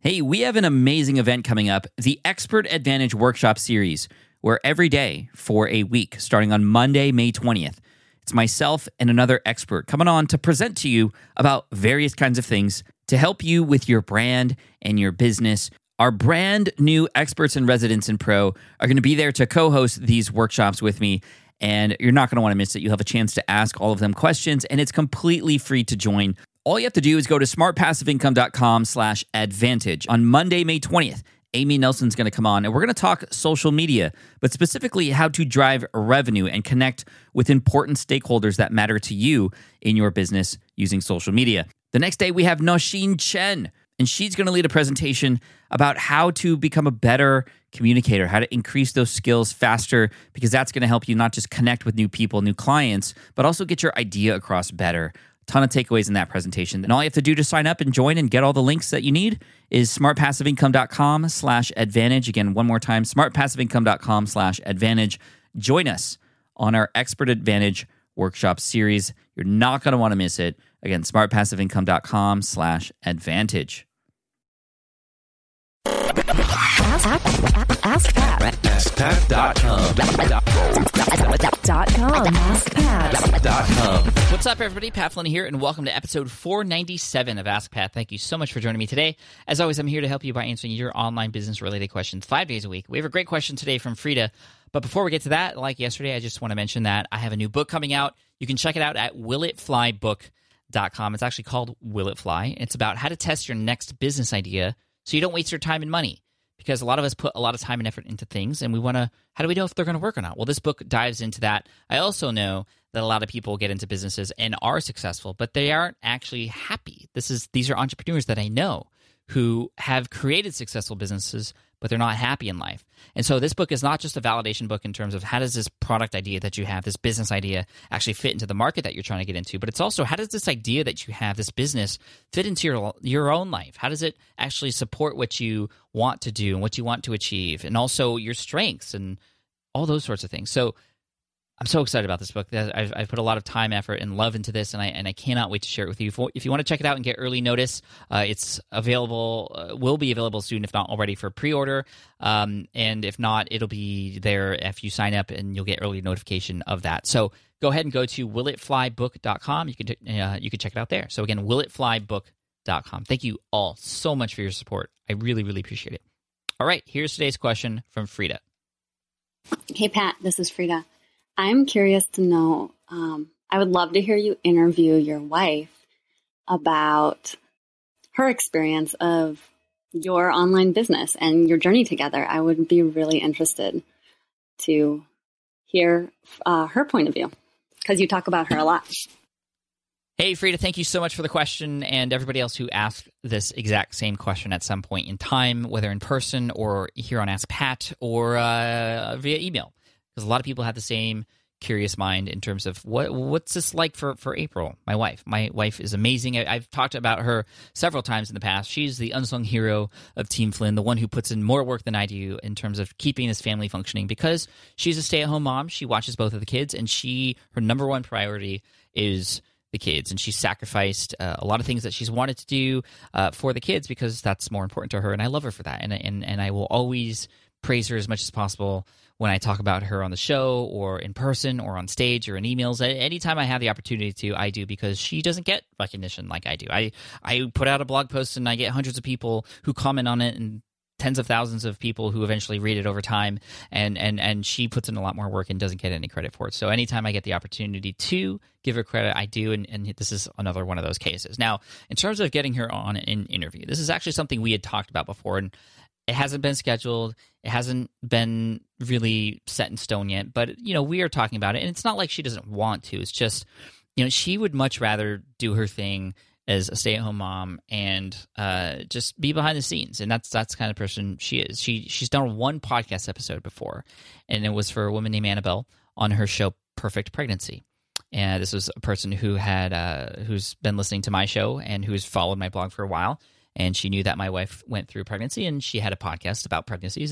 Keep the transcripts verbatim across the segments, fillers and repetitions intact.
Hey, we have an amazing event coming up, the Expert Advantage Workshop Series, where every day for a week, starting on Monday, May twentieth, it's myself and another expert coming on to present to you about various kinds of things to help you with your brand and your business. Our brand new experts and residents in Pro are going to be there to co-host these workshops with me, and you're not going to want to miss it. You'll have a chance to ask all of them questions, and it's completely free to join. All you have to do is go to smartpassiveincome.com slash advantage. On Monday, May twentieth, Amy Nelson's going to come on, and we're going to talk social media, but specifically how to drive revenue and connect with important stakeholders that matter to you in your business using social media. The next day, we have Nosheen Chen, and she's going to lead a presentation about how to become a better communicator, how to increase those skills faster, because that's going to help you not just connect with new people, new clients, but also get your idea across better. Ton of takeaways in that presentation. And all you have to do to sign up and join and get all the links that you need is smartpassiveincome.com slash advantage. Again, one more time, smartpassiveincome.com slash advantage. Join us on our Expert Advantage Workshop Series. You're not going to want to miss it. Again, smartpassiveincome.com slash advantage. Ask, ask, ask Pat. ask pat dot com. Dot com. Ask Pat. Dot com. What's up, everybody? Pat Flynn here, and welcome to episode four ninety-seven of Ask Pat. Thank you so much for joining me today. As always, I'm here to help you by answering your online business-related questions five days a week. We have a great question today from Frida, but before we get to that, like yesterday, I just want to mention that I have a new book coming out. You can check it out at will it fly book dot com. It's actually called Will It Fly. It's about how to test your next business idea so you don't waste your time and money. Because a lot of us put a lot of time and effort into things, and we want to, how do we know if they're going to work or not? Well, this book dives into that. I also know that a lot of people get into businesses and are successful, but they aren't actually happy. This is These are entrepreneurs that I know who have created successful businesses, but they're not happy in life. And so this book is not just a validation book in terms of how does this product idea that you have, this business idea, actually fit into the market that you're trying to get into, but it's also how does this idea that you have, this business, fit into your your own life? How does it actually support what you want to do and what you want to achieve, and also your strengths and all those sorts of things. So I'm so excited about this book. I've, I've put a lot of time, effort, and love into this, and I and I cannot wait to share it with you. If, if you want to check it out and get early notice, uh, it's available, uh, will be available soon, if not already, for pre-order. Um, and if not, it'll be there if you sign up, and you'll get early notification of that. So go ahead and go to will it fly book dot com. You can uh, you can check it out there. So again, will it fly book dot com. Thank you all so much for your support. I really, really appreciate it. All right, here's today's question from Frida. Hey, Pat, this is Frida. I'm curious to know, um, I would love to hear you interview your wife about her experience of your online business and your journey together. I would be really interested to hear uh, her point of view, because you talk about her a lot. Hey, Frida, thank you so much for the question, and everybody else who asked this exact same question at some point in time, whether in person or here on Ask Pat or uh, via email. Because a lot of people have the same curious mind in terms of what what's this like for, for April, my wife. My wife is amazing. I, I've talked about her several times in the past. She's the unsung hero of Team Flynn, the one who puts in more work than I do in terms of keeping this family functioning, because she's a stay-at-home mom. She watches both of the kids, and she her number one priority is the kids, and she's sacrificed uh, a lot of things that she's wanted to do uh, for the kids because that's more important to her, and I love her for that, and and and I will always praise her as much as possible when I talk about her on the show or in person or on stage or in emails. Anytime I have the opportunity to, I do, because she doesn't get recognition like I do. I, I put out a blog post and I get hundreds of people who comment on it and tens of thousands of people who eventually read it over time, and, and, and she puts in a lot more work and doesn't get any credit for it. So anytime I get the opportunity to give her credit, I do, and, and this is another one of those cases. Now, in terms of getting her on an interview, this is actually something we had talked about before, and it hasn't been scheduled. It hasn't been really set in stone yet, but, you know, we are talking about it, and it's not like she doesn't want to. It's just, you know, she would much rather do her thing as a stay-at-home mom and uh, just be behind the scenes, and that's that's the kind of person she is. She she's done one podcast episode before, and it was for a woman named Annabelle on her show Perfect Pregnancy. And this was a person who had uh, who's been listening to my show and who's followed my blog for a while. And she knew that my wife went through pregnancy, and she had a podcast about pregnancies, and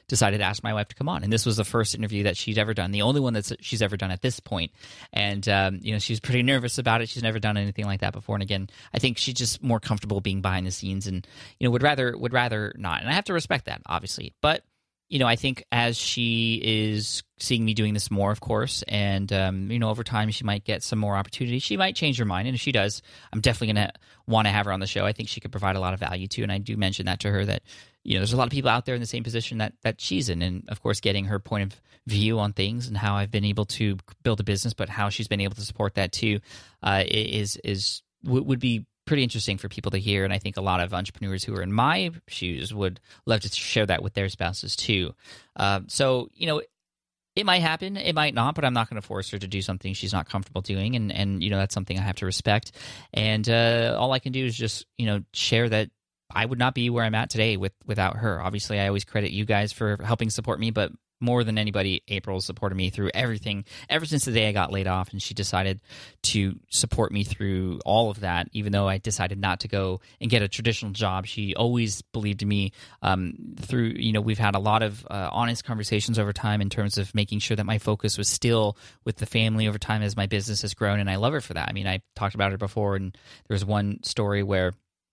decided to ask my wife to come on. And this was the first interview that she'd ever done, the only one that she's ever done at this point. And, um, you know, she was pretty nervous about it. She's never done anything like that before. And again, I think she's just more comfortable being behind the scenes and, you know, would rather would rather not. And I have to respect that, obviously. But you know, I think as she is seeing me doing this more, of course, and, um, you know, over time she might get some more opportunities. She might change her mind, and if she does, I'm definitely going to want to have her on the show. I think she could provide a lot of value too, and I do mention that to her that, you know, there's a lot of people out there in the same position that, that she's in, and, of course, getting her point of view on things and how I've been able to build a business, but how she's been able to support that too uh, is, is would be pretty interesting for people to hear, and I think a lot of entrepreneurs who are in my shoes would love to share that with their spouses too. Uh, so, you know, it might happen, it might not, but I'm not going to force her to do something she's not comfortable doing, and, and you know, that's something I have to respect. And uh, all I can do is just, you know, share that I would not be where I'm at today with without her. Obviously, I always credit you guys for helping support me, but more than anybody, April supported me through everything ever since the day I got laid off, and she decided to support me through all of that, even though I decided not to go and get a traditional job. She always believed in me um, through, you know, we've had a lot of uh, honest conversations over time in terms of making sure that my focus was still with the family over time as my business has grown, and I love her for that. I mean, I talked about her before, and there was one story where,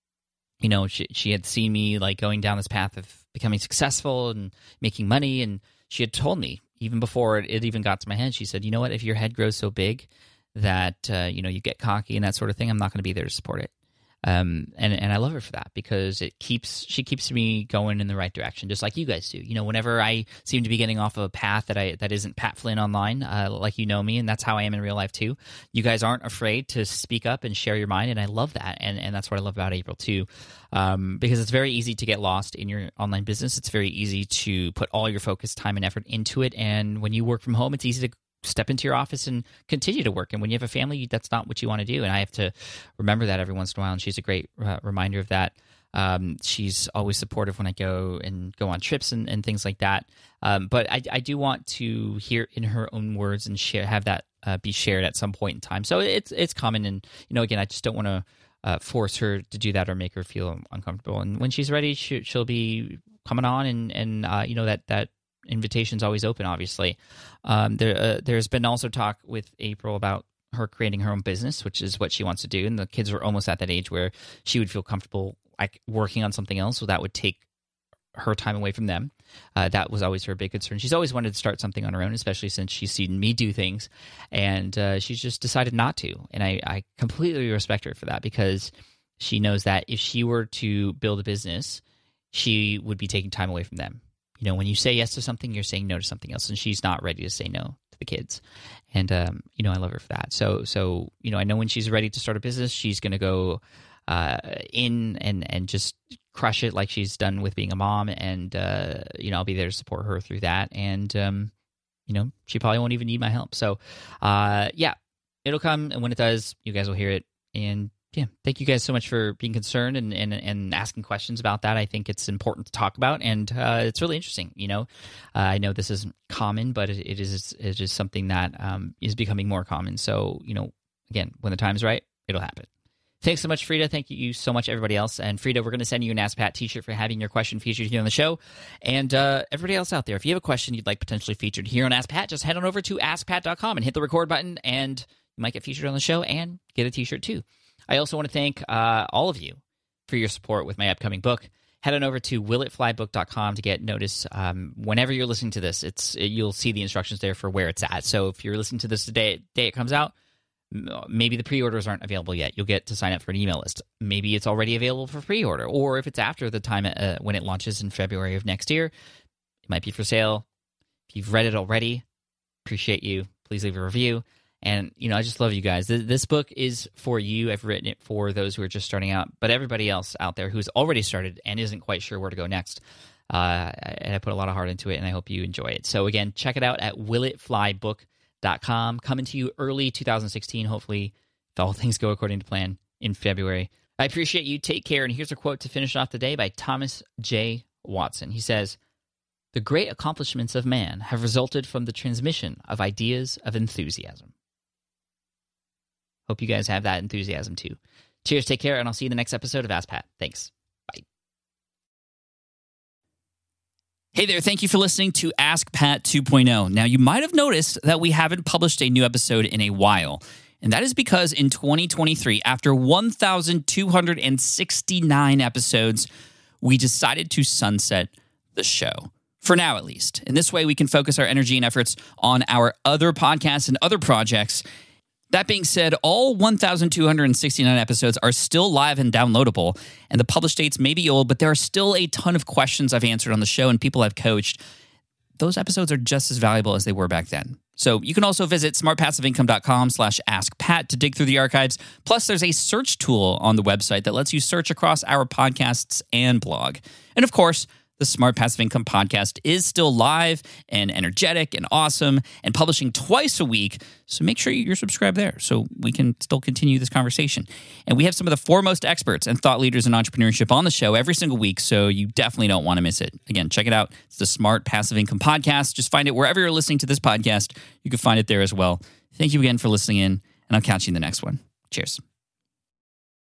you know, she, she had seen me like going down this path of becoming successful and making money, and she had told me, even before it, it even got to my head, she said, you know what, if your head grows so big that, uh, you know, you get cocky and that sort of thing, I'm not going to be there to support it. Um, and, and I love her for that, because it keeps she keeps me going in the right direction, just like you guys do. You know, whenever I seem to be getting off of a path that I that isn't Pat Flynn online, uh, like you know me, and that's how I am in real life too. You guys aren't afraid to speak up and share your mind, and I love that. And and that's what I love about April too, um, because it's very easy to get lost in your online business. It's very easy to put all your focus, time, and effort into it. And when you work from home, it's easy to step into your office and continue to work. And when you have a family, that's not what you want to do. And I have to remember that every once in a while. And she's a great uh, reminder of that. Um, she's always supportive when I go and go on trips and, and things like that. Um, but I, I do want to hear in her own words and share, have that uh, be shared at some point in time. So it's it's common. And, you know, again, I just don't want to uh, force her to do that or make her feel uncomfortable. And when she's ready, she, she'll be coming on, and, and uh, you know, that, that, invitation's always open, obviously. Um, there, uh, there's been also talk with April about her creating her own business, which is what she wants to do. And the kids were almost at that age where she would feel comfortable like working on something else, so that would take her time away from them. Uh, that was always her big concern. She's always wanted to start something on her own, especially since she's seen me do things, and uh, she's just decided not to. And I, I completely respect her for that, because she knows that if she were to build a business, she would be taking time away from them. You know, when you say yes to something, you're saying no to something else, and she's not ready to say no to the kids. And, um, you know, I love her for that. So, so you know, I know when she's ready to start a business, she's going to go uh, in and, and just crush it like she's done with being a mom. And, uh, you know, I'll be there to support her through that. And, um, you know, she probably won't even need my help. So, uh, yeah, it'll come. And when it does, you guys will hear it. And, yeah, thank you guys so much for being concerned and, and, and asking questions about that. I think it's important to talk about, and uh, it's really interesting. You know, uh, I know this isn't common, but it, it is it is something that um, is becoming more common. So, you know, again, when the time's right, it'll happen. Thanks so much, Frida. Thank you so much, everybody else. And Frida, we're going to send you an Ask Pat t-shirt for having your question featured here on the show. And uh, everybody else out there, if you have a question you'd like potentially featured here on Ask Pat, just head on over to ask pat dot com and hit the record button, and you might get featured on the show and get a t-shirt too. I also want to thank uh, all of you for your support with my upcoming book. Head on over to will it fly book dot com to get notice. Um, whenever you're listening to this, it's it, you'll see the instructions there for where it's at. So if you're listening to this the day, day it comes out, maybe the pre-orders aren't available yet. You'll get to sign up for an email list. Maybe it's already available for pre-order. Or if it's after the time uh, when it launches in February of next year, it might be for sale. If you've read it already, appreciate you. Please leave a review. And, you know, I just love you guys. This book is for you. I've written it for those who are just starting out. But everybody else out there who's already started and isn't quite sure where to go next, uh, and I put a lot of heart into it, and I hope you enjoy it. So, again, check it out at will it fly book dot com. Coming to you early two thousand sixteen, hopefully, if all things go according to plan, in February. I appreciate you. Take care. And here's a quote to finish off the day by Thomas J. Watson. He says, "The great accomplishments of man have resulted from the transmission of ideas of enthusiasm." Hope you guys have that enthusiasm too. Cheers, take care, and I'll see you in the next episode of Ask Pat. Thanks. Bye. Hey there, thank you for listening to Ask Pat two point oh. Now, you might have noticed that we haven't published a new episode in a while, and that is because in twenty twenty-three, after one thousand two hundred sixty-nine episodes, we decided to sunset the show. For now, at least. In this way, we can focus our energy and efforts on our other podcasts and other projects. That being said, all one thousand two hundred sixty-nine episodes are still live and downloadable, and the published dates may be old, but there are still a ton of questions I've answered on the show and people I've coached. Those episodes are just as valuable as they were back then. So you can also visit smartpassiveincome.com slash askpat to dig through the archives. Plus, there's a search tool on the website that lets you search across our podcasts and blog. And of course, the Smart Passive Income podcast is still live and energetic and awesome and publishing twice a week. So make sure you're subscribed there so we can still continue this conversation. And we have some of the foremost experts and thought leaders in entrepreneurship on the show every single week, so you definitely don't want to miss it. Again, check it out. It's the Smart Passive Income podcast. Just find it wherever you're listening to this podcast. You can find it there as well. Thank you again for listening in, and I'll catch you in the next one. Cheers.